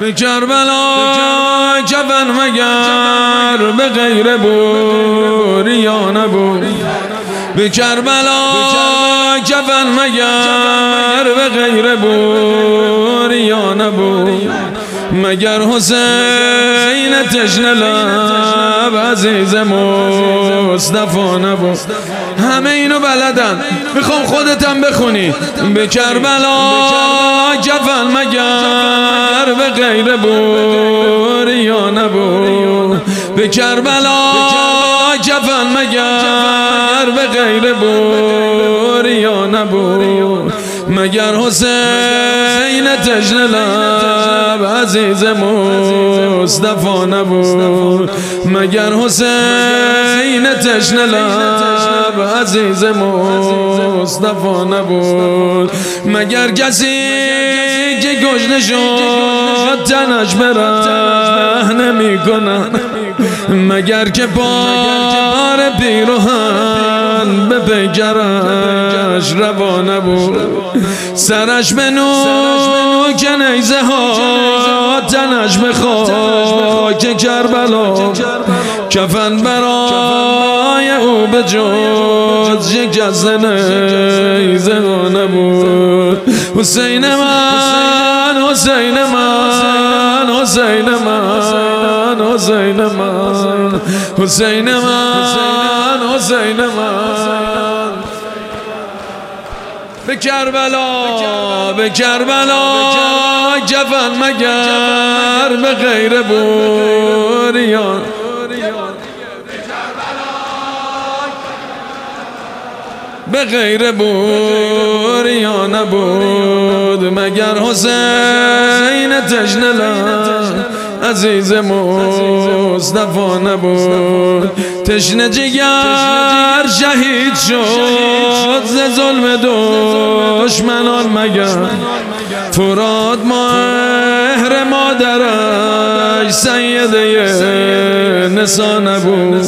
به کربلا کفن مگر به غیر بوریا نبود. به کربلا کفن مگر به غیر بوریا نبود. مگر حسین تشنه لب عزیز مصطفی نبود. همه اینو بلدن، میخوام خودتم بخونی. به کربلا کفن مگر به غیر بوریا نبود. به کربلا کفن مگر به غیر بوریا نبود. مگر حسین تشنه لب عزیز مصطفی نبود. مگر حسین تشنه لب عزیز مصطفی نبود. مگر کسی که گشنه شد تنش برهنه میکنن. مگر که بار پیراهن به پیکرش روا نبود. سرش به نوک نیزه ها تنش به خاک کربلا. کفن برای او به جز شکست نیزه ها نبود. حسین من، حسین من، حسین من، حسین من، حسین من، حسین من. به کربلا، به کربلا کفن مگر به غیر بوریان. به غیر بوریا نبود. مگر حسین تشنه لب عزیز مصطفی نبود. تشنه جگر شهید شد ز ظلم دشمنان. مگر فرات مهر مادرش سیده نسا نبود.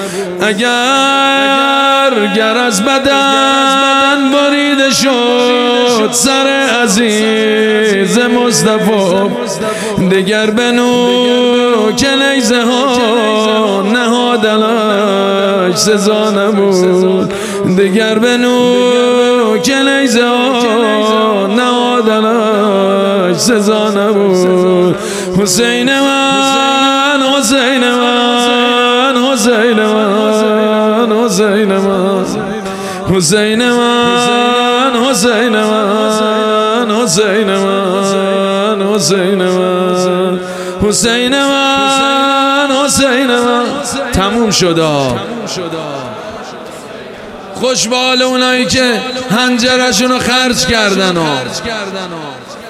اگر از بدن بریده شد سر عزیز مصطفی، دگر به نوک نیزه ها نهادنش سزا نبود. دگر به نوک نیزه ها نهادنش سزا نبود. حسین من، حسین من، حسین من، حسین من، حسین من، حسین من، حسین من، حسین من، حسین من، حسین من. تموم شد. خوشبال اونایی که هنجرشون رو خرج کردن.